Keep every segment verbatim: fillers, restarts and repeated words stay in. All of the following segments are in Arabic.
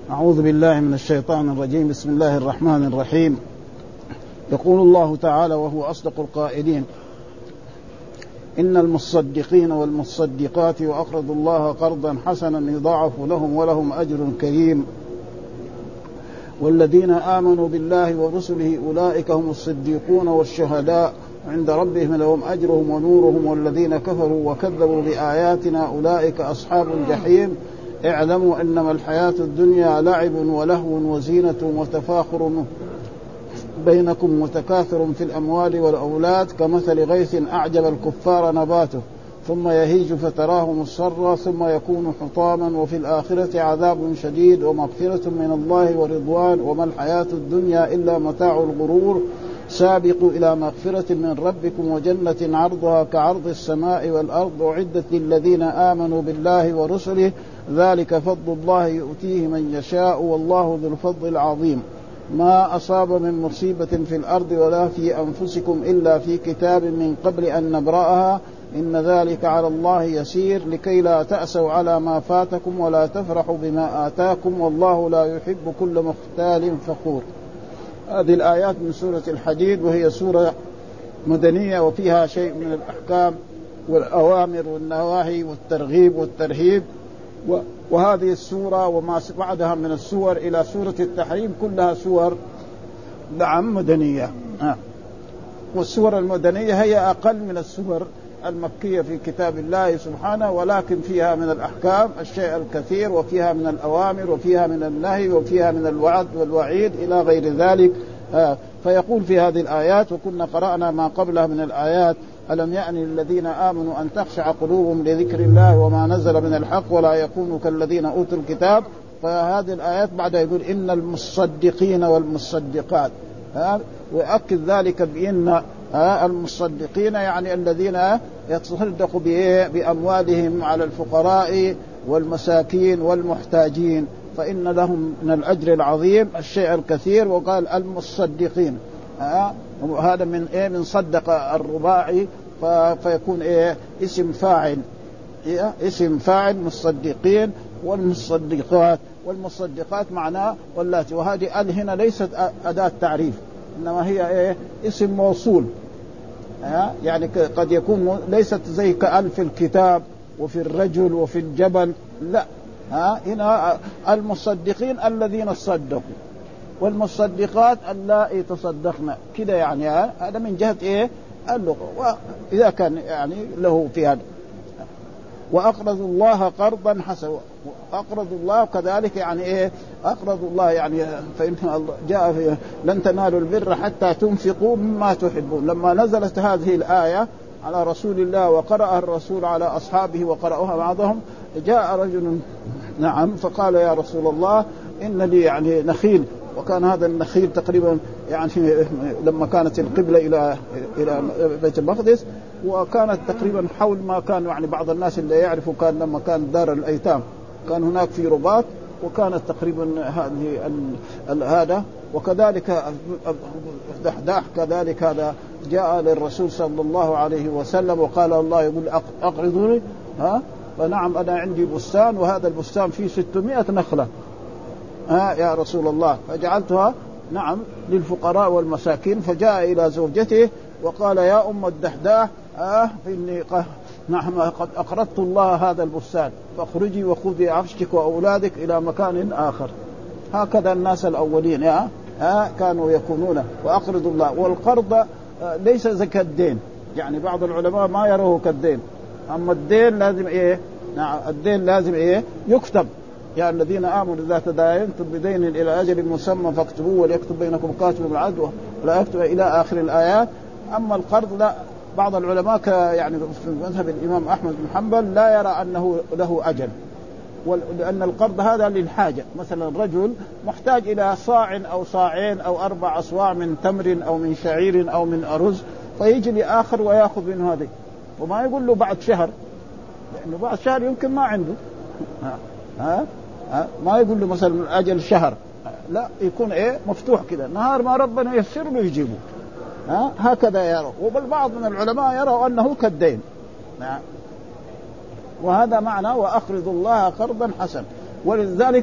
أعوذ بالله من الشيطان الرجيم. بسم الله الرحمن الرحيم. يقول الله تعالى وهو أصدق القائلين: إن المصدقين والمصدقات وأقرضوا الله قرضا حسنا يضاعف لهم ولهم أجر كريم والذين آمنوا بالله ورسله أولئك هم الصديقون والشهداء عند ربهم لهم أجرهم ونورهم والذين كفروا وكذبوا بآياتنا أولئك أصحاب الجحيم اعلموا أنما الحياة الدنيا لعب ولهو وزينة وتفاخر بينكم وتكاثر في الأموال والأولاد كمثل غيث أعجب الكفار نباته ثم يهيج فتراه مصفرا ثم يكون حطاما وفي الآخرة عذاب شديد ومغفرة من الله ورضوان وما الحياة الدنيا إلا متاع الغرور سابقوا إلى مغفرة من ربكم وجنة عرضها كعرض السماء والأرض أعدت للذين آمنوا بالله ورسله ذلك فضل الله يؤتيه من يشاء والله ذو الفضل العظيم. ما أصاب من مصيبة في الأرض ولا في أنفسكم إلا في كتاب من قبل أن نبرأها إن ذلك على الله يسير لكي لا تأسوا على ما فاتكم ولا تفرحوا بما آتاكم والله لا يحب كل مختال فخور. هذه الآيات من سورة الحديد وهي سورة مدنية وفيها شيء من الأحكام والأوامر والنواهي والترغيب والترهيب. وهذه السورة وما بعدها من السور إلى سورة التحريم كلها سور نعم مدنية. والسور المدنية هي أقل من السور المكية في كتاب الله سبحانه ولكن فيها من الأحكام الشيء الكثير وفيها من الأوامر وفيها من النهي وفيها من الوعد والوعيد إلى غير ذلك. فيقول في هذه الآيات وكنا قرأنا ما قبلها من الآيات: ألم يعني الذين آمنوا أن تخشع قلوبهم لذكر الله وما نزل من الحق ولا يكونوا كالذين أوتوا الكتاب. فهذه الآيات بعد يقول إن المصدقين والمصدقات، ويؤكد ذلك بأن المصدقين يعني الذين يتصدقوا بأموالهم على الفقراء والمساكين والمحتاجين فإن لهم من الأجر العظيم الشيء الكثير. وقال المصدقين هذا من إيه من صدق الرباعي فيكون إيه اسم فاعل، إيه اسم فاعل مصدقين والمصدقات. والمصدقات معناه واللاتي، وهذه ال هنا ليست أداة تعريف إنما هي إيه اسم موصول. ها يعني قد يكون ليست زي كأل في الكتاب وفي الرجل وفي الجبل، لا، ها هنا المصدقين الذين صدقوا والمصدقات اللائي تصدقنا كده، يعني هذا من جهة إيه اللغة. وإذا كان يعني له في هذا وأقرضوا الله قرضا حسنا. أقرضوا الله كذلك يعني إيه أقرضوا الله يعني فإن الله جاء في لن تنالوا البر حتى تنفقوا مما تحبون. لما نزلت هذه الآية على رسول الله وقرأها الرسول على أصحابه وقرأوها بعضهم جاء رجل نعم فقال يا رسول الله إن لي يعني نخيل، وكان هذا النخيل تقريبا يعني لما كانت القبلة إلى إلى بيت المقدس وكانت تقريبا حول ما كان يعني بعض الناس اللي يعرفوا كان لما كان دار الأيتام كان هناك في رباط وكانت تقريبا هذه هذا. وكذلك دحداح كذلك هذا جاء للرسول صلى الله عليه وسلم وقال الله يقول أقرضوني، ها فنعم أنا عندي بستان وهذا البستان فيه ستمائة نخلة ها يا رسول الله فجعلتها نعم للفقراء والمساكين. فجاء إلى زوجته وقال يا أم الدحداح آه إني نعم قد أقرضت الله هذا البستان فاخرجي وخذي عفشك وأولادك إلى مكان آخر. هكذا الناس الأولين يا آه كانوا يكونون. وأقرضوا الله والقرض آه ليس زي كالدين، يعني بعض العلماء ما يروه كالدين، أما الدين لازم إيه نعم الدين لازم إيه يكتب يا الذين آمنوا إذا تداينتم بدين إلى أجل مسمى فاكتبوه وليكتب بينكم كاتب بالعدل ولا يكتب إلى آخر الآيات. أما القرض لا، بعض العلماء يعني في مذهب الإمام أحمد بن حنبل لا يرى أنه له أجل، لأن القرض هذا للحاجة. مثلا رجل محتاج إلى صاع أو صاعين أو أربع أصواع من تمر أو من شعير أو من أرز فيجي لآخر ويأخذ منه هذه وما يقول له بعد شهر، لأنه بعد شهر يمكن ما عنده ها ها, ها؟ ما يقول له مثلا أجل شهر، لا يكون إيه مفتوح كده نهار ما ربنا يسر له يجيبه. ها هكذا يرى. وبالبعض من العلماء يروا أنه كالدين. ها وهذا معنى وأقرضوا الله قرضا حسنا. ولذلك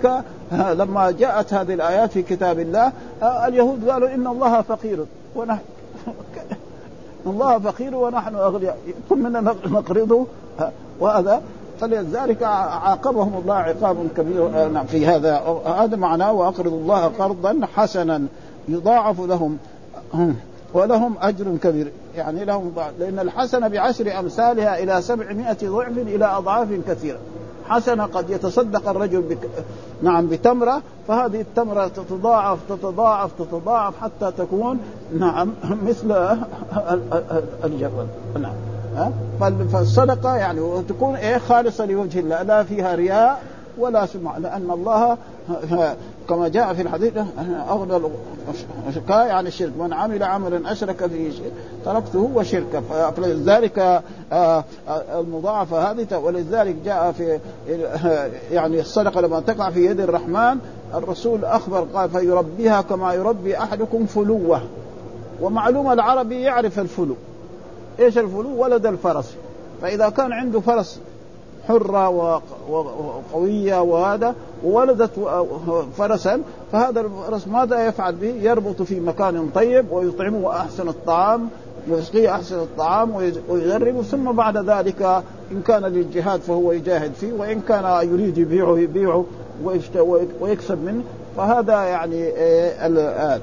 لما جاءت هذه الآيات في كتاب الله اليهود قالوا إن الله فقير ونحن الله فقير ونحن أغنياء كل منا نقرضه وهذا، فلذلك عاقبهم الله عقاب كبير في هذا. هذا معناه وأقرض الله قرضا حسنا يضاعف لهم ولهم أجر كبير، يعني لهم ضعف، لأن الحسنة بعشر أمثالها إلى سبعمائة ضعف إلى أضعاف كثيرة. حسنة قد يتصدق الرجل بك... نعم بتمرة، فهذه التمرة تتضاعف تتضاعف تتضاعف حتى تكون نعم مثل الجبل. نعم فالصدقة يعني تكون إيه خالصة لوجه الله، لا فيها رياء ولا سمعة، لأن الله كما جاء في الحديث أغنى الشركاء يعني الشرك، من عمل عملا أشرك فيه تركته وشركه، فلذلك المضاعفة هذه. ولذلك جاء في يعني الصدقة لما تقع في يد الرحمن الرسول أخبر قال فيربيها كما يربي أحدكم فلوه. ومعلومة العربي يعرف الفلو، إيش الفلو؟ ولد الفرس، فإذا كان عنده فرس حرة وقوية وهذا وولدت فرسا، فهذا الفرس ماذا يفعل به؟ يربط في مكان طيب ويطعمه أحسن الطعام ويسقيه أحسن الطعام ويغربه، ثم بعد ذلك إن كان للجهاد فهو يجاهد فيه، وإن كان يريد يبيعه يبيعه ويكسب منه. فهذا يعني الآن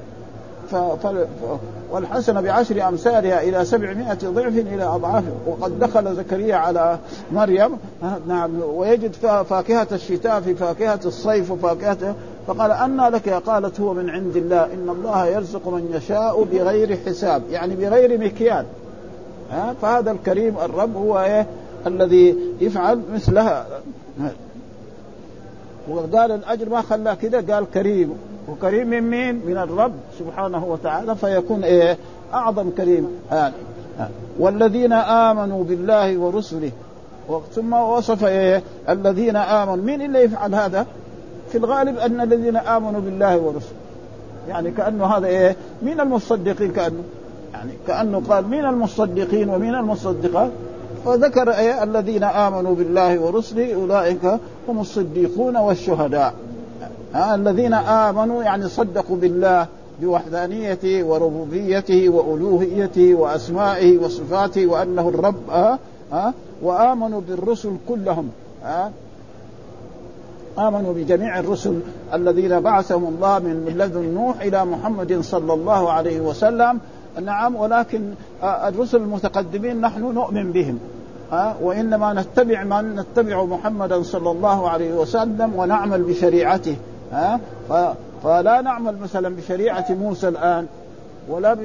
والحسنة بعشر أمثالها إلى سبعمائة ضعف إلى أضعاف. وقد دخل زكريا على مريم نعم ويجد فاكهة الشتاء في فاكهة الصيف وفاكهة، فقال أنى لك؟ قالت هو من عند الله إن الله يرزق من يشاء بغير حساب، يعني بغير مكيال. فهذا الكريم الرب هو إيه الذي يفعل مثلها. وقال الأجر ما خلاه كده، قال كريم، وكريم من مين؟ من الرب سبحانه وتعالى، فيكون إيه أعظم كريم. آه. آه. والذين آمنوا بالله ورسله، ثم وصف إيه الذين آمنوا. مين اللي يفعل هذا؟ في الغالب أن الذين آمنوا بالله ورسله، يعني كأنه هذا إيه من المصدقين، كأنه يعني كأنه قال من المصدقين ومن المصدقات، وذكر إيه الذين آمنوا بالله ورسله أولئك هم الصديقون والشهداء. ها الذين آمنوا يعني صدقوا بالله بوحدانيته وربوبيته وألوهيته وأسمائه وصفاته وأنه الرب. ها ها وآمنوا بالرسل كلهم. ها آمنوا بجميع الرسل الذين بعثهم الله من لدن نوح إلى محمد صلى الله عليه وسلم. نعم ولكن الرسل المتقدمين نحن نؤمن بهم، ها وإنما نتبع من نتبع محمدا صلى الله عليه وسلم ونعمل بشريعته. ها فلا نعمل مثلا بشريعة موسى الآن ولا ب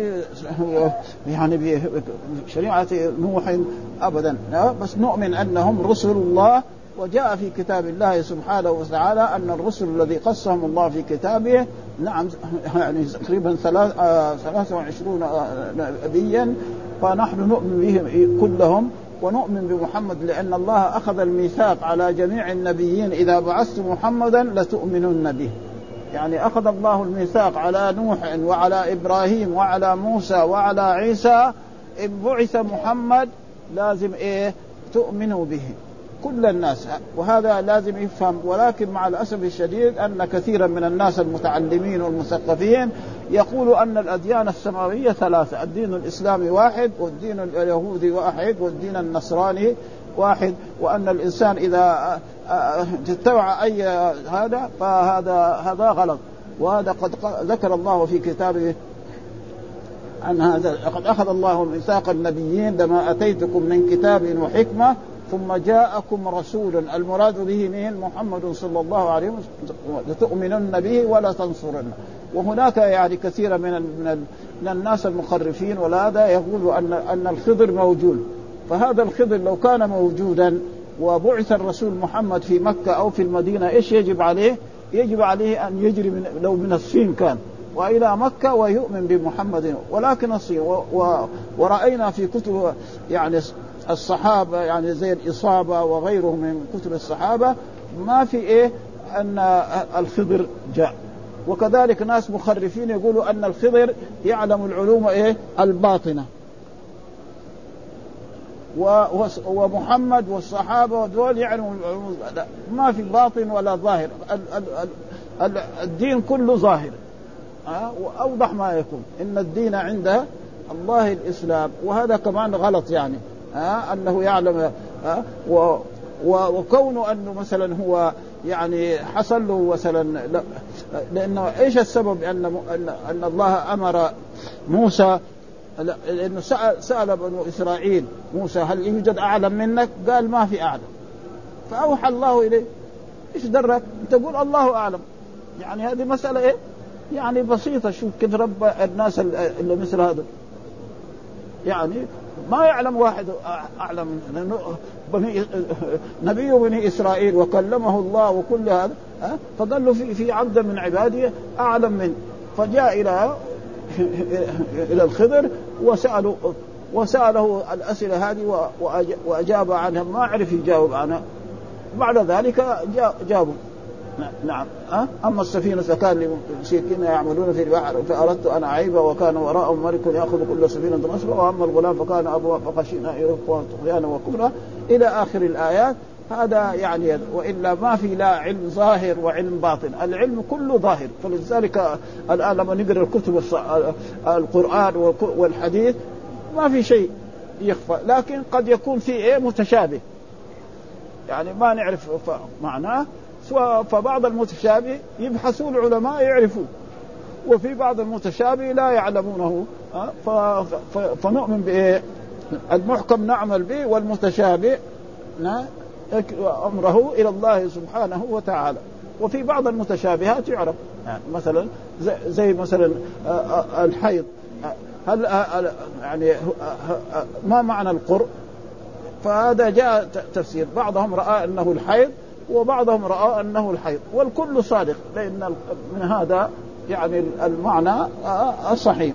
يعني بشريعة نوح أبدا، بس نؤمن أنهم رسل الله. وجاء في كتاب الله سبحانه وتعالى أن الرسل الذي قصهم الله في كتابه نعم يعني تقريبا ثلاثة وعشرون نبيا، فنحن نؤمن بهم كلهم ونؤمن بمحمد، لأن الله أخذ الميثاق على جميع النبيين إذا بعثت محمدا لتؤمنن به. يعني أخذ الله الميثاق على نوح وعلى إبراهيم وعلى موسى وعلى عيسى، إن بعث محمد لازم إيه تؤمنوا به كل الناس، وهذا لازم يفهم. ولكن مع الأسف الشديد أن كثيرا من الناس المتعلمين والمثقفين يقولوا أن الأديان السماوية ثلاثة، الدين الإسلامي واحد والدين اليهودي واحد والدين النصراني واحد، وأن الإنسان إذا تتبع أي هذا فهذا هذا غلط. وهذا قد ذكر الله في كتابه عن هذا، لقد أخذ الله ميثاق النبيين لما أتيتكم من كتاب وحكمة ثم جاءكم رسول، المراد به مين؟ محمد صلى الله عليه وسلم، لتؤمنن به ولا تنصرنه. وهناك يعني كثير من من الناس المخرفين ولا يقول أن أن الخضر موجود، فهذا الخضر لو كان موجودا وبعث الرسول محمد في مكة أو في المدينة إيش يجب عليه؟ يجب عليه أن يجري من لو من الصين كان وإلى مكة ويؤمن بمحمد، ولكن الصين و و ورأينا في كتب يعني الصحابة يعني زي الإصابة وغيرهم من كتب الصحابة ما في إيه أن الخضر جاء. وكذلك ناس مخرفين يقولوا أن الخضر يعلم العلوم إيه الباطنة، ومحمد والصحابة ودول يعلموا العلوم، ما في باطن ولا ظاهر. الدين كله ظاهر، أه؟ وأوضح ما يكون إن الدين عند الله الإسلام، وهذا كمان غلط يعني أه؟ أنه يعلم أه؟ و وكونه أنه مثلا هو يعني حصل له مثلا، لأنه إيش السبب أن أن الله أمر موسى، لأنه سأل, سأل بنو إسرائيل موسى هل يوجد أعلم منك؟ قال ما في أعلم، فأوحى الله إليه إيش درك تقول الله أعلم؟ يعني هذه مسألة إيه يعني بسيطة. شوف كيف رب الناس اللي مثل هذا، يعني ما يعلم واحد أعلم، بني نبي بني إسرائيل وكلمه الله وكل هذا أه؟ فقال له في في عبد من عبادي أعلم منه، فجاء إلى إلى الخضر وسأله وسأله الأسئلة هذه وأجاب عنها، ما عرف يجاوب عنها. بعد ذلك جابوا نعم أه؟ أما السفينة فكان لمشركين يعملون في البحر فأردت أن أعيبها وكان وراءهم ملك يأخذ كل سفينة غصبا، وأما الغلام فكان أبوه فخشينا يرقوا طغيانا وكفرا إلى آخر الآيات. هذا يعني وإلا ما في لا علم ظاهر وعلم باطن، العلم كله ظاهر. فلذلك الآن لما نقرأ الكتب القرآن والحديث ما في شيء يخفى، لكن قد يكون فيه إيه متشابه يعني ما نعرف معناه، فبعض المتشابه يبحثون العلماء يعرفون، وفي بعض المتشابه لا يعلمونه فنؤمن به المحكم نعمل به، والمتشابه أمره إلى الله سبحانه وتعالى. وفي بعض المتشابهات يعرف يعني مثلا زي مثلا الحيض، هل يعني ما معنى القرء؟ فهذا جاء تفسير، بعضهم رأى أنه الحيض وبعضهم رأى أنه الحيض، والكل صادق، لأن من هذا يعني المعنى الصحيح.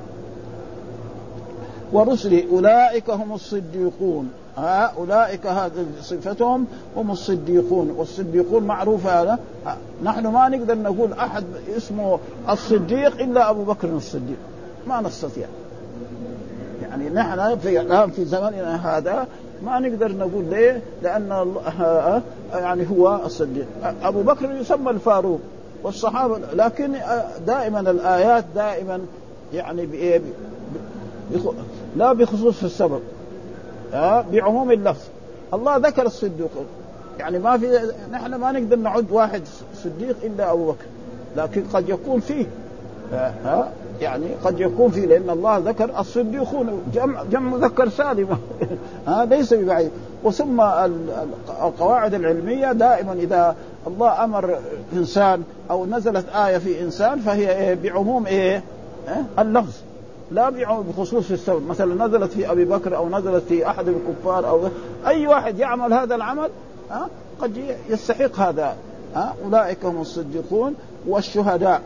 ورسلي أولئك هم الصديقون، أولئك هذه صفتهم هم الصديقون، والصديقون معروف هذا. نحن ما نقدر نقول أحد اسمه الصديق إلا أبو بكر الصديق، ما نستطيع يعني نحن في الآن في زمننا هذا ما نقدر نقول ليه، لأن يعني هو الصديق. أبو بكر يسمى الفاروق والصحابة، لكن دائما الآيات دائما يعني بإيه لا بخصوص السبب بعموم اللفظ. الله ذكر الصديق يعني ما في، نحن ما نقدر نعد واحد صديق إلا أبو بكر، لكن قد يكون فيه ها يعني قد يكون فيه، لأن الله ذكر الصديقون جمع جمع مذكر سالم ها ليس ببعيد. وثم القواعد العلمية دائما إذا الله أمر إنسان أو نزلت آية في إنسان فهي بعموم إيه اللفظ لا بخصوص السبب. مثلا نزلت في أبي بكر أو نزلت في أحد الكفار أو أي واحد يعمل هذا العمل ها قد يستحق هذا. ها أولئك هم الصديقون والشهداء.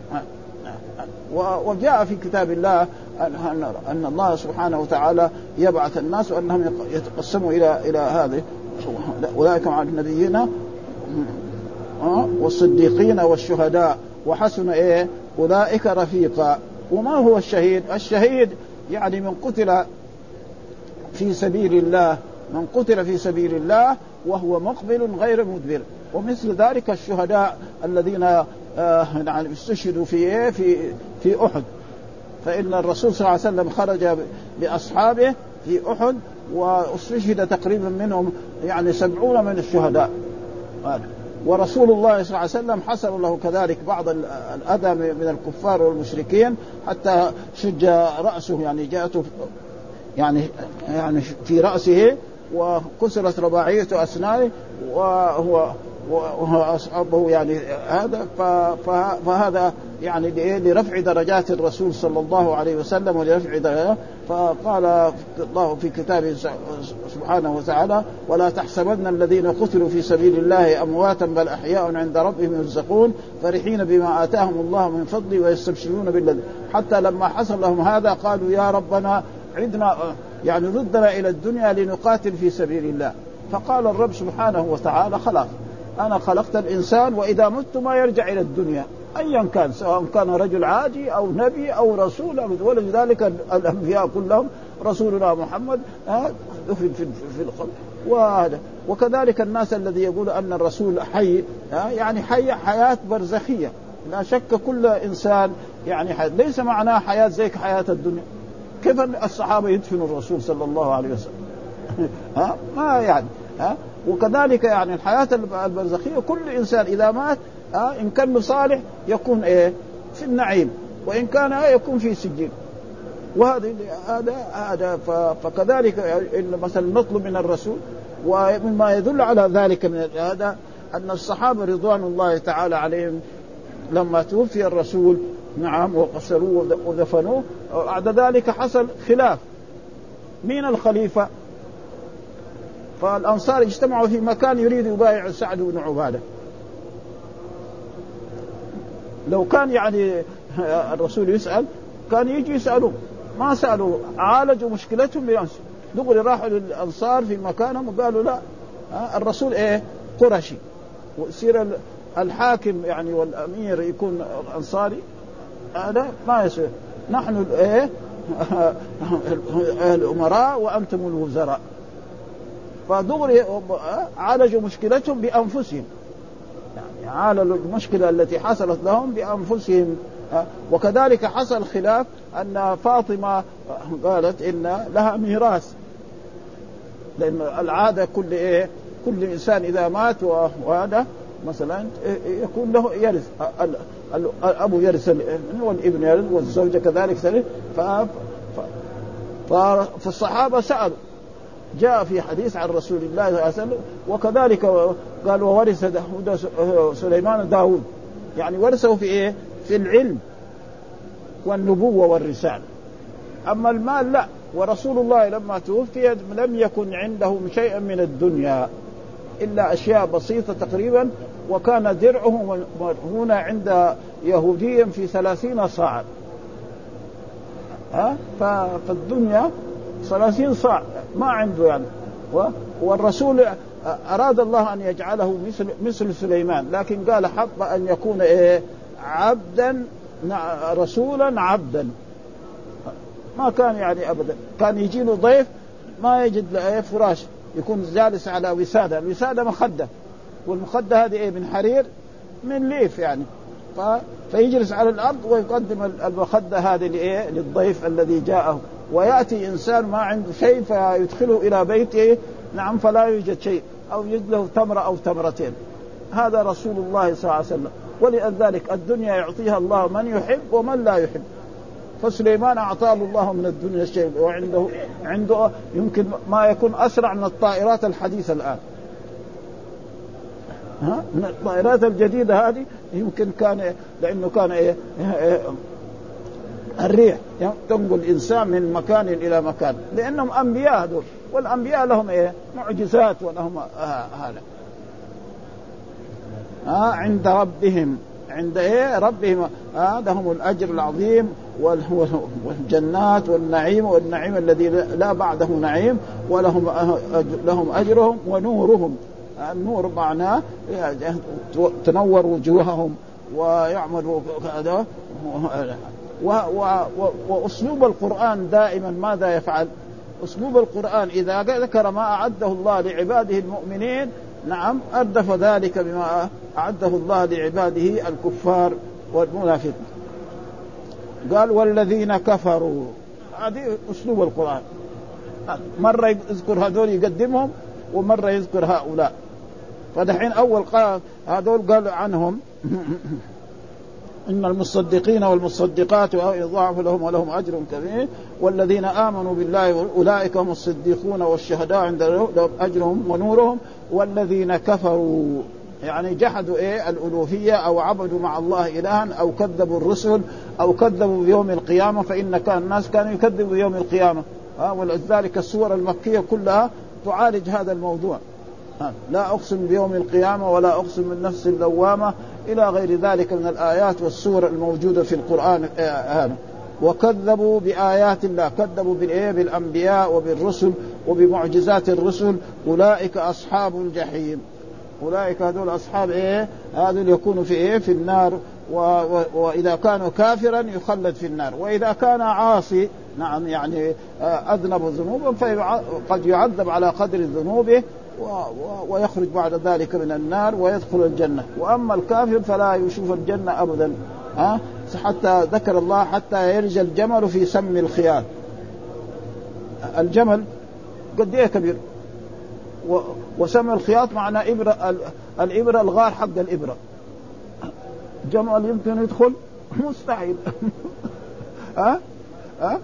وجاء في كتاب الله أن الله سبحانه وتعالى يبعث الناس وأنهم يتقسموا إلى إلى هذه، أولئك مع النبيين والصديقين والشهداء وحسن إيه أولئك رفيقا. وما هو الشهيد؟ الشهيد يعني من قتل في سبيل الله، من قتل في سبيل الله وهو مقبل غير مدبر. ومثل ذلك الشهداء الذين آه يعني استشهدوا في في في أحد، فإن الرسول صلى الله عليه وسلم خرج بأصحابه في أحد واستشهد تقريبا منهم يعني سبعون من الشهداء، ورسول الله صلى الله عليه وسلم حصل له كذلك بعض الأذى من الكفار والمشركين حتى شج رأسه، يعني جاءته يعني يعني في رأسه وكسرت رباعية أسنانه وهو وأصحابه يعني هذا. فهذا يعني لرفع درجات الرسول صلى الله عليه وسلم ولرفع درجاته. فقال الله في كتابه سبحانه وتعالى ولا تحسبن الذين قتلوا في سبيل الله أمواتا بل أحياء عند ربهم يرزقون فرحين بما آتاهم الله من فضله ويستبشرون بالذي. حتى لما حصل لهم هذا قالوا يا ربنا عدنا يعني ردنا إلى الدنيا لنقاتل في سبيل الله. فقال الرب سبحانه وتعالى خلاص أنا خلقت الإنسان وإذا مت ما يرجع إلى الدنيا أيا كان، سواء كان رجل عادي أو نبي أو رسول. ولذلك الأنبياء كلهم رسولنا محمد في في في القبر. وهذا وكذلك الناس الذي يقول أن الرسول حي يعني حي حياة برزخية، لا شك كل إنسان يعني حي. ليس معناه حياة زي حياة الدنيا. كيف الصحابة يدفنوا الرسول صلى الله عليه وسلم؟ ها ما يعني ها. وكذلك يعني الحياة البرزخية كل إنسان إذا مات ها إن كان صالح يكون إيه في النعيم، وإن كان يكون في سجين. وهذا هذا هذا فكذلك مثلا نطلب من الرسول، ومما يدل على ذلك من هذا أن الصحابة رضوان الله تعالى عليهم لما توفي الرسول نعم وقصروه ودفنوه، بعد ذلك حصل خلاف مين الخليفة. فالأنصار اجتمعوا في مكان يريد يبايع سعد بن عبادة. لو كان يعني الرسول يسأل كان يجي يسألوا، ما سألوا، عالجوا مشكلتهم بنفسهم. دغري راحوا للأنصار في مكانهم وقالوا لا الرسول ايه قرشي، ويصير الحاكم يعني والأمير يكون أنصاري، هذا ما يصير. نحن ايه الأمراء وأنتم الوزراء. فدغري عالجوا مشكلتهم بأنفسهم، يعني عالجوا المشكلة التي حصلت لهم بأنفسهم. وكذلك حصل خلاف أن فاطمة قالت إن لها ميراث، لأن العادة كل إيه كل إنسان إذا مات وهذا مثلا يكون له يرث، الأب يرث والابن يرث والزوجة كذلك ترث. فالصحابة سألوا، جاء في حديث عن رسول الله صلى الله عليه وسلم. وكذلك قال وورث سليمان داود، يعني ورثه في إيه في العلم والنبوة والرسالة. أما المال لا. ورسول الله لما توفي لم يكن عنده شيئا من الدنيا إلا أشياء بسيطة تقريبا، وكان درعه هنا عند يهودي في ثلاثين صاع. ها فالدنيا ثلاثين صاع ما عنده يعني. والرسول أراد الله أن يجعله مثل مثل سليمان، لكن قال حب أن يكون إيه عبدا رسولا عبدا. ما كان يعني أبدا كان يجي له ضيف ما يجد له فراش، يكون جالس على وسادة، الوسادة مخدة، والمخدة هذه إيه من حرير من ليف يعني. ف... فيجلس على الأرض ويقدم المخدة هذه لإيه للضيف الذي جاءه. ويأتي إنسان ما عنده شيء فيدخله إلى بيته نعم فلا يوجد شيء، أو يجد له تمرة أو تمرتين. هذا رسول الله صلى الله عليه وسلم. ولذلك الدنيا يعطيها الله من يحب ومن لا يحب. فسليمان أعطاه الله من الدنيا شيء، وعنده عنده يمكن ما يكون أسرع من الطائرات الحديثة الآن. ها من الطائرات الجديدة هذه يمكن كان لأنه كان إيه الريح تنقل الإنسان من مكان إلى مكان، لأنهم أنبياء دول، والأنبياء لهم إيه معجزات ولهم هذا آه عند ربهم عند إيه ربهم هذا هم الأجر العظيم والجنات والنعيم والنعيم الذي لا بعده نعيم، ولهم لهم أجرهم ونورهم. النور معناه تنور وجوههم ويعملوا هذا. وأسلوب القرآن دائما ماذا يفعل؟ أسلوب القرآن إذا ذكر ما أعده الله لعباده المؤمنين نعم أردف ذلك بما أعده الله لعباده الكفار والمنافقين. قال والذين كفروا، هذه أسلوب القرآن، مرة يذكر هذول يقدمهم ومرة يذكر هؤلاء. فدحين أول قال هذول قال عنهم إن المصدقين والمصدقات يضاعف لهم ولهم أجر كبير، والذين آمنوا بالله أولئك هم الصديقون والشهداء عند لهم أجرهم ونورهم، والذين كفروا يعني جحدوا إيه الألوهية أو عبدوا مع الله إلها أو كذبوا الرسل أو كذبوا بيوم القيامة، فإن كان الناس كانوا يكذبوا بيوم القيامة. ولذلك السور المكية كلها تعالج هذا الموضوع. لا أقسم بيوم القيامة ولا أقسم بالنفس اللوامة إلى غير ذلك من الآيات والسور الموجودة في القرآن هذا. وكذبوا بآيات الله، كذبوا بالإيه بالأنبياء وبالرسل وبمعجزات الرسل. أولئك أصحاب الجحيم، أولئك هذول أصحاب إيه هذول يكونوا في إيه في النار. و و وإذا كانوا كافرا يخلد في النار، وإذا كان عاصي نعم يعني أذنب ذنوبا فقد يعذب على قدر ذنوبه ويخرج بعد ذلك من النار ويدخل الجنة. وأما الكافر فلا يشوف الجنة أبدا. ها حتى ذكر الله حتى يلج الجمل في سم الخياط. الجمل قد ايه كبير، وسم الخياط معنى إبرة، الإبرة الغار حق الإبرة. جمل يمكن يدخل؟ مستحيل. ها ها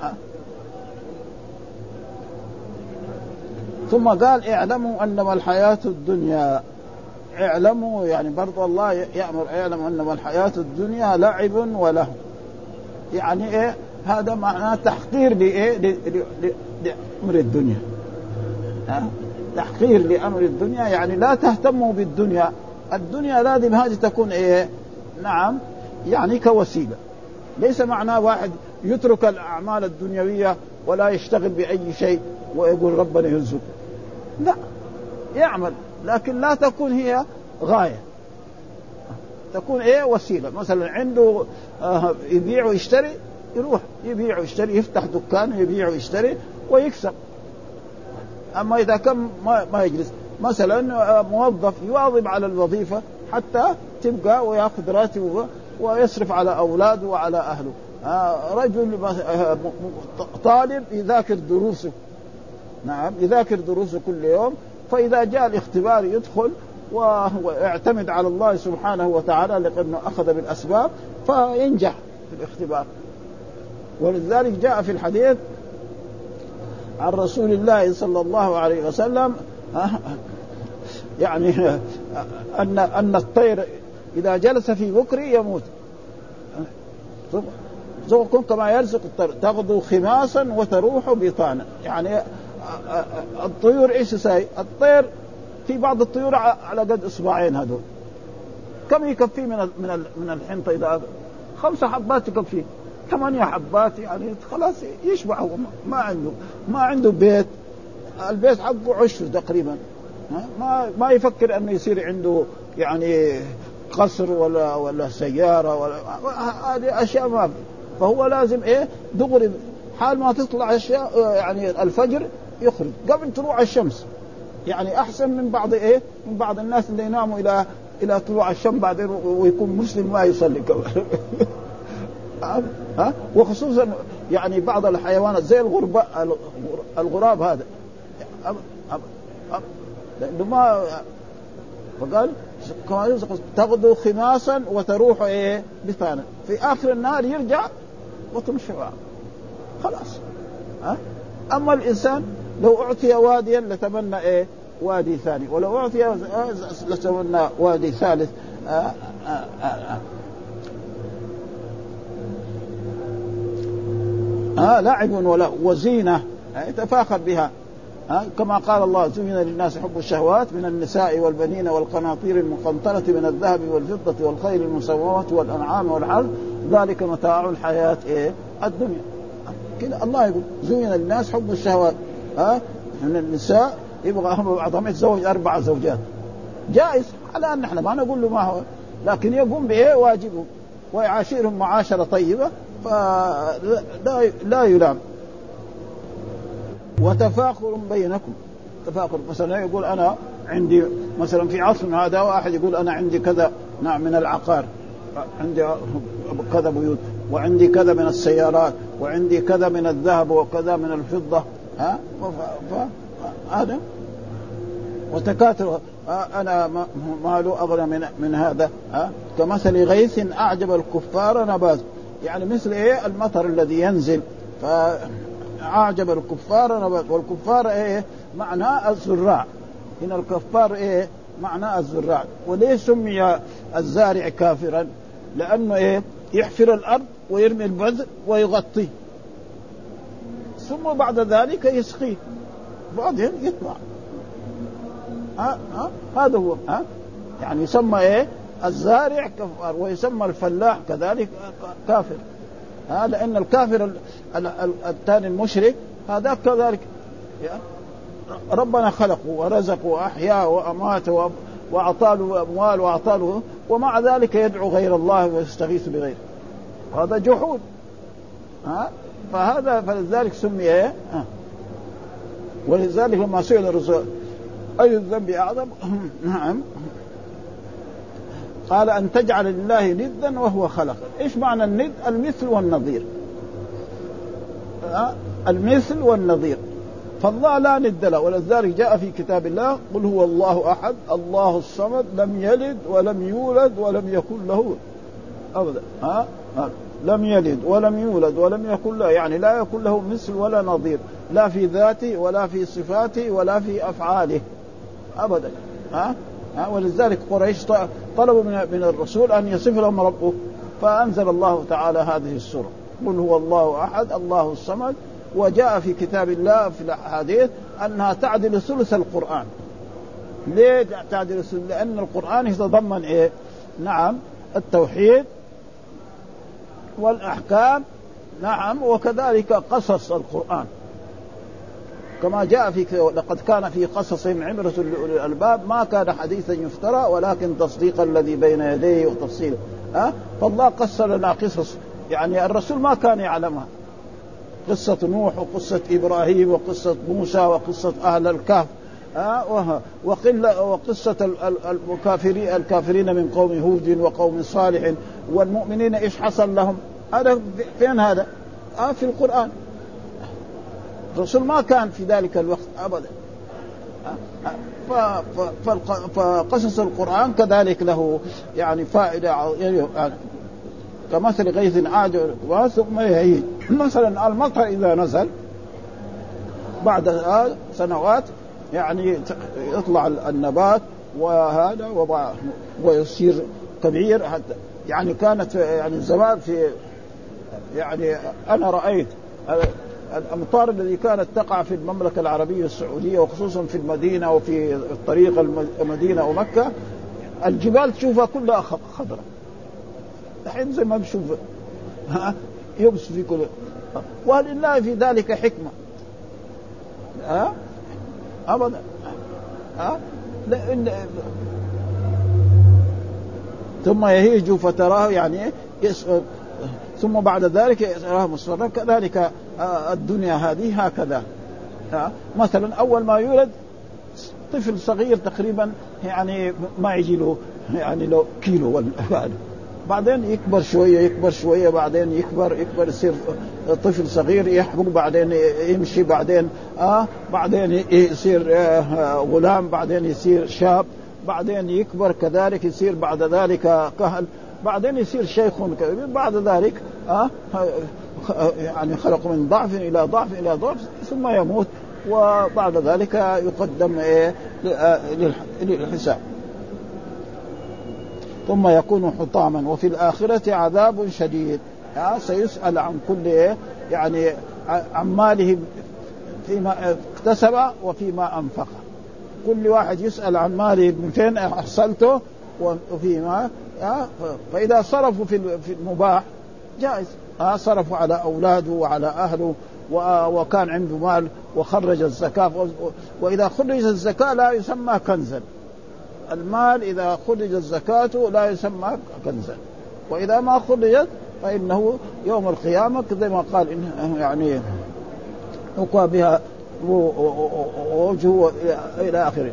ثم قال اعلموا أنما الحياة الدنيا، اعلموا يعني برضو الله يأمر اعلموا أنما الحياة الدنيا لعب وله. يعني ايه هذا؟ معناه تحقير لإيه لأمر الدنيا. ها تحقير لأمر الدنيا، يعني لا تهتموا بالدنيا. الدنيا لازم هذه تكون ايه؟ نعم يعني كوسيلة. ليس معناه واحد يترك الأعمال الدنيوية ولا يشتغل بأي شيء ويقول ربنا يرزقه، لا، يعمل لكن لا تكون هي غاية، تكون ايه وسيلة. مثلا عنده آه يبيع ويشتري، يروح يبيع ويشتري، يفتح دكان يبيع ويشتري ويكسب. أما إذا كان ما, ما يجلس، مثلا موظف يواظب على الوظيفة حتى تبقى ويأخذ راتبه ويصرف على أولاده وعلى أهله. آه رجل طالب يذاكر دروسه، نعم يذاكر دروسه كل يوم، فإذا جاء الاختبار يدخل ويعتمد على الله سبحانه وتعالى لأنه أخذ بالأسباب فينجح في الاختبار. ولذلك جاء في الحديث عن رسول الله صلى الله عليه وسلم يعني أن أن الطير إذا جلس في بكر يموت، رزقكم كما يرزق الطير تغدو خماسا وتروح بطانا. يعني الطيور ايش تساوي؟ الطير في بعض الطيور على قد اصبعين، هذول كم يكفي من من من الحنطه؟ اذا خمسة حبات يكفي، ثمانية حبات يعني خلاص يشبع. هو ما عنده ما عنده بيت، البيت حقه عشر تقريبا، ما ما يفكر انه يصير عنده يعني قصر ولا ولا سياره ولا هذه اشياء ما في. فهو لازم ايه دغري حال ما تطلع اشياء يعني الفجر يخرج قبل طلوع الشمس، يعني احسن من بعض ايه من بعض الناس اللي يناموا الى الى طلوع الشمس بعدين ويكون مسلم ما يصلي كمان. ها وخصوصا يعني بعض الحيوانات زي الغرباء الغراب هذا لأنه ما فقال تغدو خماسا وتروح ايه بطانا، في اخر النهار يرجع وتمشي خلاص. ها اما الانسان لو اعطي واديا لتمنى ايه وادي ثاني، ولو اعطي لتمنى وادي ثالث. آآ آآ آآ آه لعب ولا وزينة يتفاخر بها. آه كما قال الله زين للناس حب الشهوات من النساء والبنين والقناطير المقنطرة من الذهب والفضة والخيل المسومة والأنعام والحرث ذلك متاع الحياة إيه الدنيا. كده الله يقول زين للناس حب الشهوات. آه من النساء يبغى بعضهم يتزوج أربع زوجات جائز، على أن احنا ما نقول له ما هو، لكن يقوم بإيه واجبه ويعاشرهم معاشرة طيبة فلا لا يلام. وتفاخر بينكم، تفاخر مثلا يقول أنا عندي مثلا في عصرنا هذا واحد يقول أنا عندي كذا نوع من العقار، عندي كذا بيوت، وعندي كذا من السيارات، وعندي كذا من الذهب وكذا من الفضة. ها هذا وتكاثر أنا مال أغنى من من هذا. ها كمثل غيث أعجب الكفار نبات، يعني مثل إيه المطر الذي ينزل فأعجب الكفار نبات. والكفار إيه معناه الزراع، هنا الكفار إيه معناه الزراع. وليه سمي الزارع كافرا؟ لأنه إيه يحفر الأرض ويرمي البذر ويغطيه ثم بعد ذلك يسقيه بعدين يطلع. ها ها هذا هو. ها يعني يسمى ايه الزارع كفار، ويسمى الفلاح كذلك كافر. هذا لأن الكافر الثاني المشرك هذا كذلك ربنا خلقه ورزقه وأحياه وأماته وأعطاله أموال وأعطاله، ومع ذلك يدعو غير الله ويستغيث بغيره، هذا جحود. ها فهذا فلذلك سمي ايه. ولذلك لما سئل الرسول أي الذنب أعظم؟ نعم. قال أن تجعل لله ندا وهو خلق. إيش معنى الند؟ المثل والنظير. أه؟ المثل والنظير. فالله لا ند له، ولذلك جاء في كتاب الله قل هو الله أحد الله الصمد لم يلد ولم يولد ولم يكن له أبدا. ها أه؟ لم يلد ولم يولد ولم يكن له، يعني لا يكون له مثل ولا نظير، لا في ذاته ولا في صفاته ولا في أفعاله أبدا. ها أه؟ ولذلك قريش طلبوا من الرسول أن يصف لهم ربه، فأنزل الله تعالى هذه السورة قل هو الله أحد الله الصمد. وجاء في كتاب الله في الحديث أنها تعدل ثلث القرآن. ليه تعدل ثلث؟ لأن القرآن يتضمن إيه؟ نعم التوحيد والأحكام، نعم، وكذلك قصص القرآن كما جاء في لقد كان في قصصهم عبرة لأولي الألباب ما كان حديثا يفترى ولكن تصديق الذي بين يديه وتفصيله. أه؟ فالله قص لنا قصص يعني الرسول ما كان يعلمها، قصة نوح وقصة إبراهيم وقصة موسى وقصة أهل الكهف، أه؟ وقصة الكافرين الكافرين من قوم هود وقوم صالح والمؤمنين إيش حصل لهم. هذا فين هذا؟ أه في القرآن. الرسول ما كان في ذلك الوقت أبدا. فقصص القرآن كذلك له يعني فائدة يعني كمثل غيث عاد ثم يهيج. مثلا المطر إذا نزل بعد سنوات يعني يطلع النبات وهذا ويصير كبير حتى يعني كانت يعني زمان في يعني أنا رأيت الأمطار التي كانت تقع في المملكة العربية السعودية وخصوصا في المدينة وفي الطريق المدينة ومكة الجبال تشوفها كلها خضراء. الحين زي ما نشوف يبس في كل، ولله في ذلك حكمة ها أبدا ها لأن ثم يهيج فتراه يعني يسقط ثم بعد ذلك يراه مصفرا. كذلك الدنيا هذه هكذا. مثلا أول ما يولد طفل صغير تقريبا يعني ما يجي له يعني له كيلو ولا، بعدين يكبر شوية يكبر شوية بعدين يكبر يكبر يصير طفل صغير يحبق بعدين يمشي بعدين آه بعدين يصير آه غلام بعدين يصير شاب بعدين يكبر كذلك يصير بعد ذلك كهل بعدين يصير شيخ كبير بعد ذلك آه يعني خلق من ضعف إلى ضعف إلى ضعف ثم يموت وبعد ذلك يقدم إيه للحساب ثم يكون حطاما. وفي الآخرة عذاب شديد. يعني سيسأل عن كل إيه يعني عن ماله فيما اكتسب وفيما أنفق. كل واحد يسأل عن ماله من فين أحصلته وفيما. فإذا صرفوا في المباح جائز. صرفوا على أولاده وعلى أهله وكان عنده مال وخرج الزكاة. وإذا خرج الزكاة لا يسمى كنزا. المال إذا خرج الزكاة لا يسمى كنزا، وإذا ما خرجت فإنه يوم القيامة زي ما قال إنه يعني يقوى بها ووجهه إلى آخره.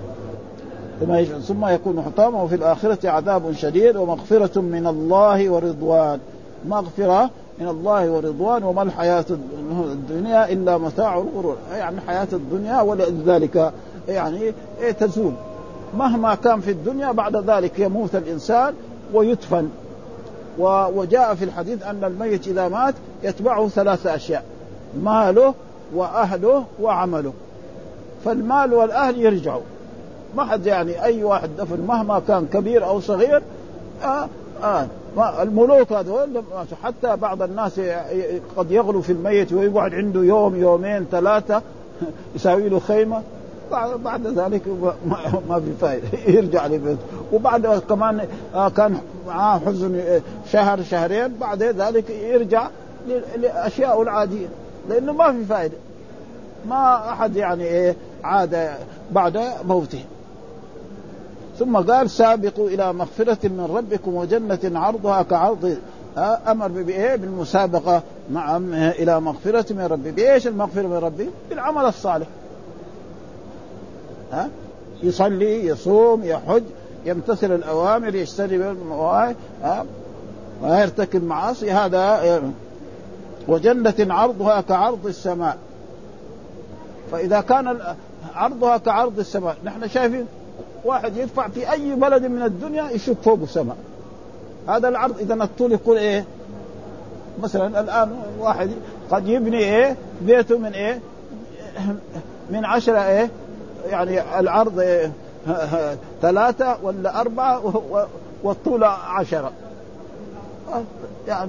ثم يكون حطاما. وفي الآخرة عذاب شديد ومغفرة من الله ورضوان. مغفرة من الله ورضوان. وما الحياة الدنيا إلا متاع الغرور. يعني حياة الدنيا ولذلك يعني تزول مهما كان في الدنيا بعد ذلك يموت الإنسان ويدفن. وجاء في الحديث أن الميت إذا مات يتبعه ثلاث أشياء: ماله وأهله وعمله. فالمال والأهل يرجعوا، ما حد يعني أي واحد دفن مهما كان كبير أو صغير. آه آه الملوك هذول حتى بعض الناس قد يغلو في الميت ويقعد عنده يوم يومين ثلاثة يساوي له خيمة، بعد ذلك ما في فائدة يرجع لبيته. وبعد كمان كان معاه حزن شهر شهرين بعد ذلك يرجع لأشياء العادية لأنه ما في فائدة، ما أحد يعني إيه عاد بعد موته. ثم قال سابقوا إلى مغفرة من ربكم وجنة عرضها كعرض. أمر بإيه؟ بالمسابقة نعم إلى مغفرة من ربي. بإيش المغفرة من ربي؟ بالعمل الصالح. ها يصلي يصوم يحج يمتثل الأوامر يجتنب النواهي ويرتكب معاصي. هذا وجنة عرضها كعرض السماء. فإذا كان عرضها كعرض السماء، نحن شايفين واحد يدفع في أي بلد من الدنيا يشوف فوق السماء، هذا العرض. إذا الطول يكون إيه؟ مثلا الآن واحد قد يبني إيه بيته من إيه من عشرة إيه يعني العرض إيه ثلاثة ولا أربعة والطول عشرة يعني.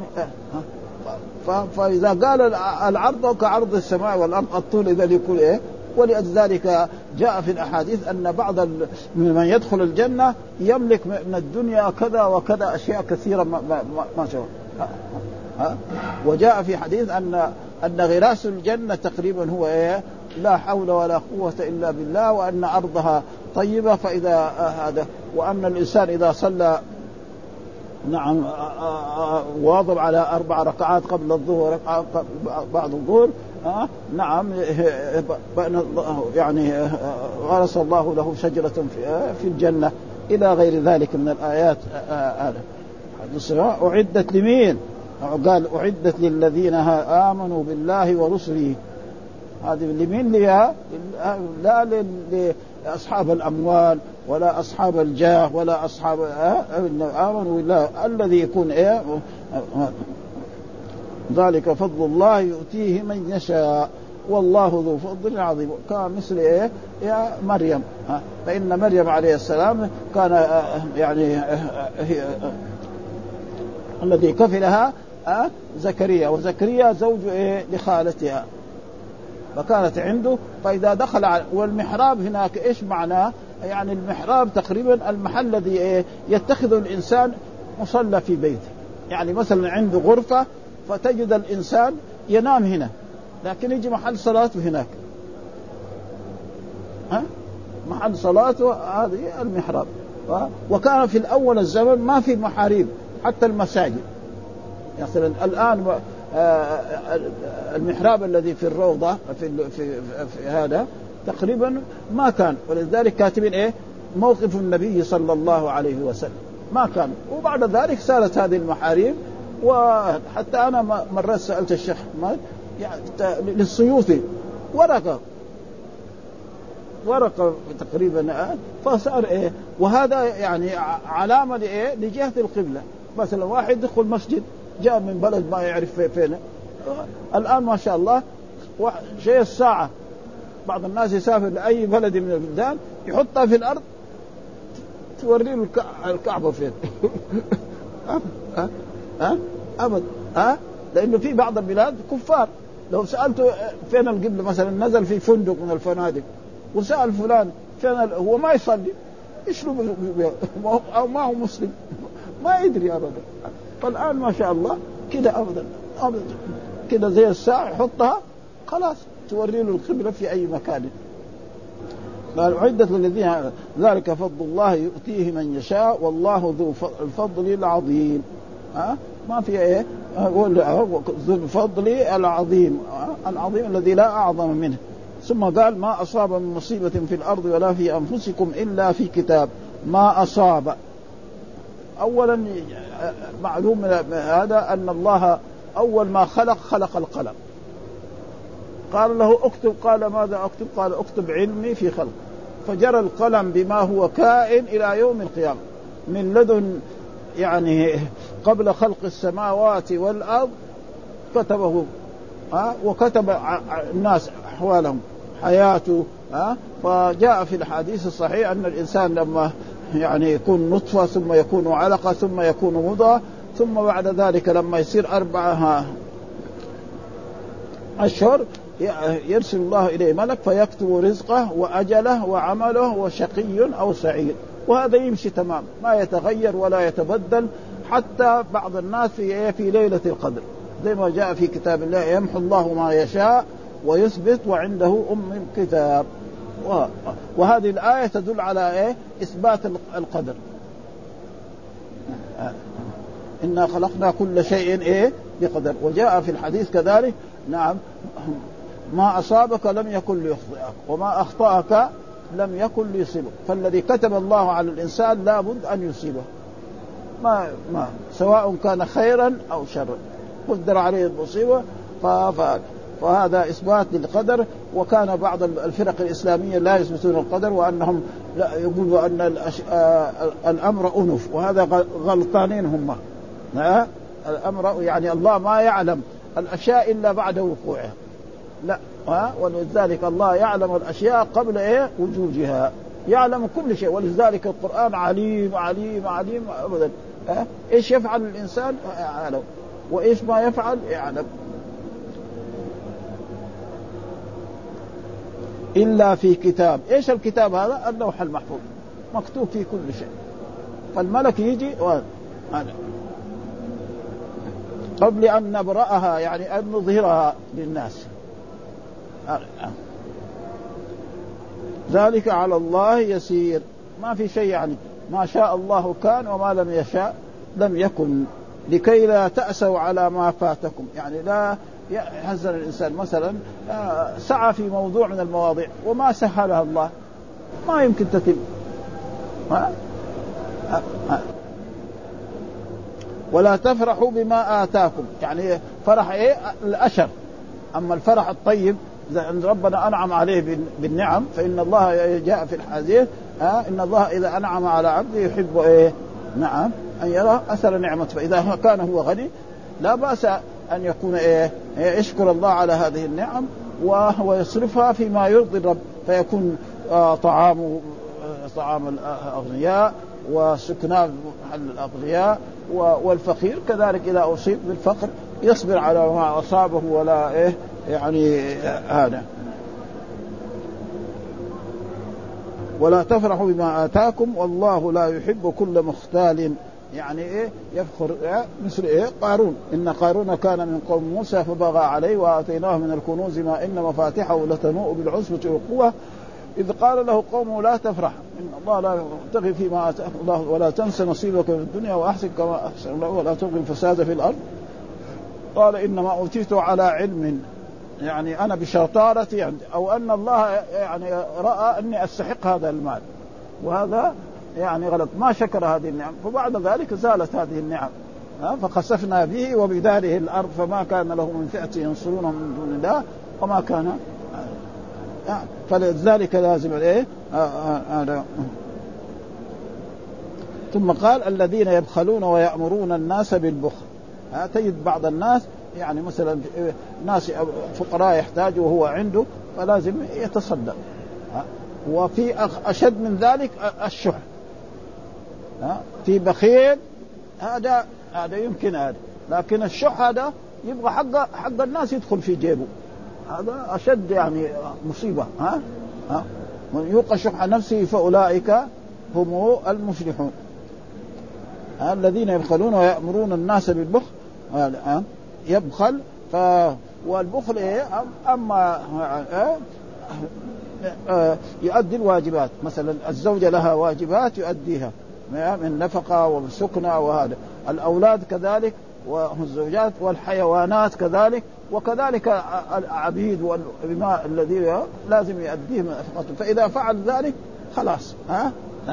فإذا قال العرض كعرض السماء والأرض الطول إذا يكون إيه. ولذلك جاء في الأحاديث أن بعض من يدخل الجنة يملك من الدنيا كذا وكذا أشياء كثيرة ما, ما, ما شاء الله. وجاء في حديث أن أن غراس الجنة تقريبا هو إيه لا حول ولا قوة إلا بالله، وأن أرضها طيبة. فإذا هذا وأن الإنسان إذا صلى نعم واظب على أربع ركعات قبل الظهر ركعة بعد الظهر آه نعم يعني غرس الله له شجرة في في الجنة إلى غير ذلك من الآيات. هذا أعدت لمين؟ قال أعدت للذين آمنوا بالله ورسله. هذه لمين؟ لها لا لأصحاب الأموال ولا أصحاب الجاه ولا أصحاب آمنوا بالله الذي يكون إيه. ذلك فضل الله يؤتيه من يشاء والله ذو فضل عظيم. كان مثل إيه يا مريم، فإن مريم عليه السلام كان يعني الذي كفلها زكريا، وزكريا زوج إيه لخالتها، فكانت عنده. فإذا دخل على والمحراب هناك إيش معناه؟ يعني المحراب تقريبا المحل الذي يتخذ الإنسان مصلى في بيته. يعني مثلا عنده غرفة فتجد الإنسان ينام هنا لكن يجي محل صلاته هناك، ها محل صلاته هذه المحراب. وكان في الأول الزمن ما في محاريب حتى المساجد. مثلا الآن المحراب الذي في الروضة في, في, في هذا تقريبا ما كان، ولذلك كاتبين إيه موقف النبي صلى الله عليه وسلم ما كان. وبعد ذلك صارت هذه المحاريب. وحتى أنا مرة سألت الشيخ يعني للسيوطي ورقة ورقة تقريبا فصار إيه. وهذا يعني علامة لإيه لجهة القبلة. مثلا واحد يدخل مسجد جاء من بلد ما يعرف فين، الآن ما شاء الله شيء الساعة بعض الناس يسافر لأي بلد من البلدان يحطها في الأرض توري له الكعبة فين. ها ها أبد ها لأنه في بعض البلاد كفار لو سألته فين القبلة مثلا نزل في فندق من الفنادق وسأل فلان فين هو ما يصلي إيش له أو ما هو مسلم ما يدري أبدا. فالآن ما شاء الله كده أبدا أبدا كده زي الساعة يحطها خلاص توري له القبلة في أي مكان. قال عدة للذين ذلك فضل الله يؤتيه من يشاء والله ذو الفضل العظيم. ها ما في إيه ذو الفضل العظيم العظيم الذي لا أعظم منه. ثم قال ما أصاب من مصيبة في الأرض ولا في أنفسكم إلا في كتاب. ما أصاب أولا معلوم هذا أن الله أول ما خلق خلق القلم، قال له اكتب، قال ماذا اكتب؟ قال اكتب علمي في خلق، فجرى القلم بما هو كائن إلى يوم القيامة من لدن يعني قبل خلق السماوات والأرض كتبه ها وكتب الناس أحوالهم حياته ها. فجاء في الحديث الصحيح أن الإنسان لما يعني يكون نطفة ثم يكون علقة ثم يكون مضغة ثم بعد ذلك لما يصير أربعة أشهر يرسل الله إليه ملك فيكتب رزقه وأجله وعمله وشقي أو سعيد. وهذا يمشي تمام ما يتغير ولا يتبدل حتى بعض الناس في في ليلة القدر زي ما جاء في كتاب الله يمحو الله ما يشاء ويثبت وعنده أم الكتاب. وهذه الآية تدل على إيه إثبات القدر. إنا خلقنا كل شيء إيه بقدر. وجاء في الحديث كذلك نعم ما أصابك لم يكن ليخطئك وما أخطأك لم يكن ليصيبه. فالذي كتب الله على الإنسان لابد أن يصيبه، ما ما سواء كان خيرا أو شرا قدر عليه المصيبة. فهذا إثبات للقدر. وكان بعض الفرق الإسلامية لا يثبتون القدر، وأنهم لا يقولوا أن الأمر أنف، وهذا غلطانين هم. الأمر يعني الله ما يعلم الأشياء إلا بعد وقوعها، لا. ولذلك الله يعلم الأشياء قبل إيه وجودها، يعلم كل شيء. ولذلك القرآن عليم عليم عليم أبدا. إيش يفعل الإنسان يعلم، وإيش ما يفعل يعلم. إلا في كتاب. إيش الكتاب هذا؟ اللوح المحفوظ، مكتوب فيه كل شيء. فالملك يجي هذا قبل أن نبرأها، يعني أن نظهرها للناس. ذلك على الله يسير، ما في شيء، يعني ما شاء الله كان وما لم يشاء لم يكن، لكي لا تأسوا على ما فاتكم. يعني لا يحزن الإنسان مثلا سعى في موضوع من المواضيع وما سهلها الله، ما يمكن تتم. ولا تفرحوا بما آتاكم، يعني فرح إيه الأشر. أما الفرح الطيب إذا ربنا أنعم عليه بالنعم، فإن الله جاء في الحديث آه إن الله إذا أنعم على عبده يحب إيه نعم أن يرى أثر نعمته. فإذا كان هو غني لا بأس أن يكون إيه يشكر الله على هذه النعم وهو يصرفها فيما يرضي الرب، فيكون آه طعامه آه طعام الأغنياء وسكناء محل الأغنياء، والفقير كذلك إذا أصيب بالفقر يصبر على ما أصابه ولا إيه يعني هذا. ولا تفرحوا بما آتاكم والله لا يحب كل مختال، يعني إيه يفخر إيه؟ مثل إيه قارون. إن قارون كان من قوم موسى فبغى عليه وآتيناه من الكنوز ما إن مفاتحه لتنوء بالعصبة والقوة إذ قال له قومه لا تفرح إن الله لا يبتغي فيما آتاك الله ولا تنس نصيبك من الدنيا وأحسن كما أحسن الله ولا تبغي الفساد في الأرض. قال إنما أوتيته على علم، يعني أنا بشطارتي عندي، أو أن الله يعني رأى أني أستحق هذا المال، وهذا يعني غلط، ما شكر هذه النعم. فبعد ذلك زالت هذه النعم فخسفنا به وبداره الأرض فما كان له من فئة ينصرونه من دون الله وما كان. فلذلك لازم الايه هذا. ثم قال الذين يبخلون ويأمرون الناس بالبخل. تجد بعض الناس يعني مثلا ناس فقراء يحتاج وهو عنده فلازم يتصدق. وفي أشد من ذلك الشح، في بخيل هذا هذا يمكن هذا، لكن الشح هذا يبغى حق حق الناس يدخل في جيبه، هذا أشد يعني مصيبة. ها ها من يوق شح نفسه فأولئك هم المفلحون. الذين يبخلون ويأمرون الناس بالبخل، ها يبخل ف والبخل إيه أما يؤدي الواجبات، مثلا الزوجة لها واجبات يؤديها من نفقة وسكنة، وهذا الأولاد كذلك والزوجات والحيوانات كذلك، وكذلك العبيد والإماء الذي لازم يؤديه نفقته. فإذا فعل ذلك خلاص ها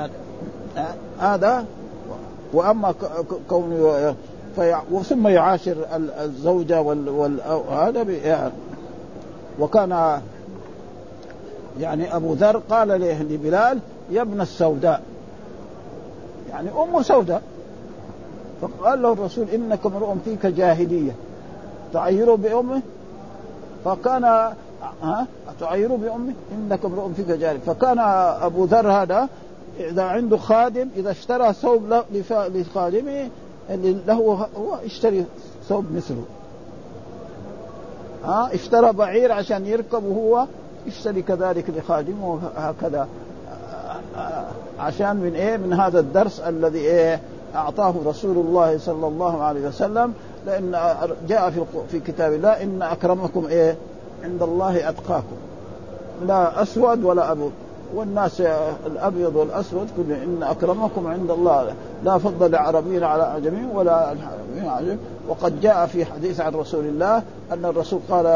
هذا. وأما كونه ثم يعاشر الزوجة وهذا يعني. وكان يعني أبو ذر قال له لبلال يا ابن السوداء، يعني أم سوداء، فقال له الرسول إنك امرؤ فيك جاهلية تعيره بأمه، فكان ها تعيره بأمه إنك امرؤ فيك جاهلية. فكان أبو ذر هذا إذا عنده خادم إذا اشترى ثوب لخادمه له هو اشتري ثوب مثله، ها اشترى بعير عشان يركب وهو يشتري كذلك لخادمه، هكذا عشان من ايه من هذا الدرس الذي ايه اعطاه رسول الله صلى الله عليه وسلم. لان جاء في في كتاب الله ان اكرمكم ايه عند الله اتقاكم، لا اسود ولا ابيض، والناس الابيض والاسود كل ان اكرمكم عند الله لا فضل لعربي على اعجمي ولا عجمي. وقد جاء في حديث عن رسول الله ان الرسول قال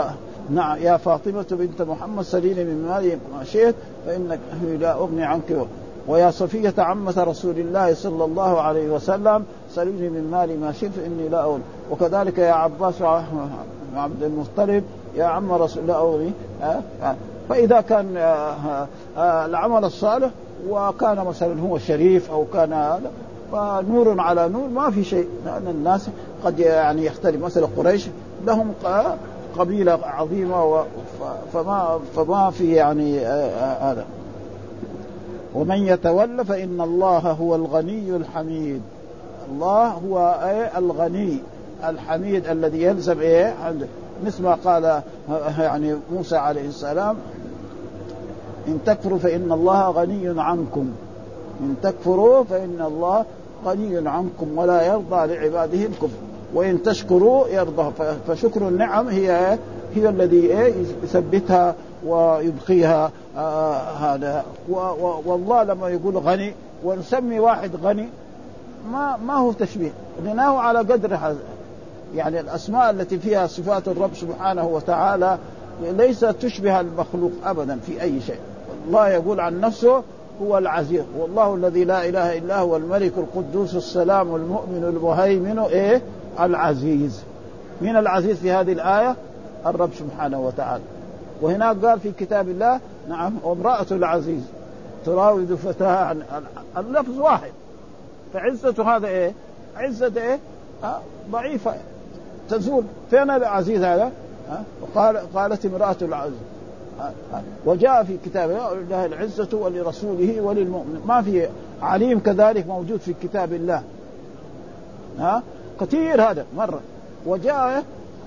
نعم يا فاطمة بنت محمد سليني من مالي ما شئت فإنك لا أغني عنك. ويا صفية عمة رسول الله صلى الله عليه وسلم سليني من مالي ما شئت فإني لا أغني. وكذلك يا عباس عبد المطلب يا عم رسول الله أغني. فإذا كان العمل الصالح وكان مثلا هو شريف أو كان هذا فنور على نور ما في شيء، لأن الناس قد يعني يختلف. مثلا قريش لهم قبيلة عظيمة فما فما في يعني هذا. ومن يتولى فإن الله هو الغني الحميد. الله هو الغني الحميد الذي يلزم إيه عنده، مثل ما قال يعني موسى عليه السلام إن تكفروا فإن الله غني عنكم، إن تكفروا فإن الله غني عنكم ولا يرضى لعباده الكفر وإن تشكروا يرضى. فشكر النعم هي هي الذي يثبتها ويبقيها. آه هذا والله لما يقول غني ونسمي واحد غني ما ما هو تشبيه، غناه على قدر هذا. يعني الأسماء التي فيها صفات الرب سبحانه وتعالى ليس تشبه المخلوق أبدا في أي شيء. الله يقول عن نفسه هو العزيز، والله الذي لا إله إلا هو الملك القدوس السلام المؤمن المهيمن إيه العزيز. من العزيز في هذه الآية الرب سبحانه وتعالى. وهناك قال في كتاب الله نعم وامرأة العزيز تراود فتاها عن اللفظ واحد. فعزة هذا إيه عزة إيه آه ضعيفة تزول. فين العزيز هذا؟ آه وقال قالت امرأة العزيز. وجاء في كتاب الله العزة ولرسوله وللمؤمن. ما في عليم كذلك موجود في كتاب الله ها كثير هذا مرة. وجاء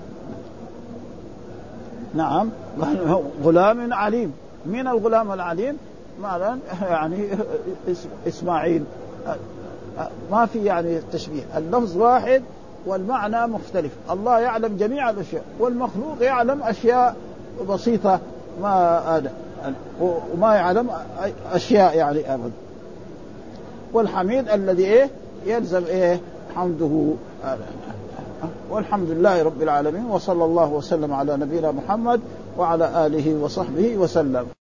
نعم غلام عليم. من الغلام العليم مثلا يعني إسماعيل. ما في يعني تشبيه، اللفظ واحد والمعنى مختلف. الله يعلم جميع الأشياء والمخلوق يعلم أشياء بسيطة ما هذا وما يعلم أشياء يعني أبدا. والحميد الذي إيه يلزم إيه حمده. والحمد لله رب العالمين وصلى الله وسلم على نبينا محمد وعلى آله وصحبه وسلم.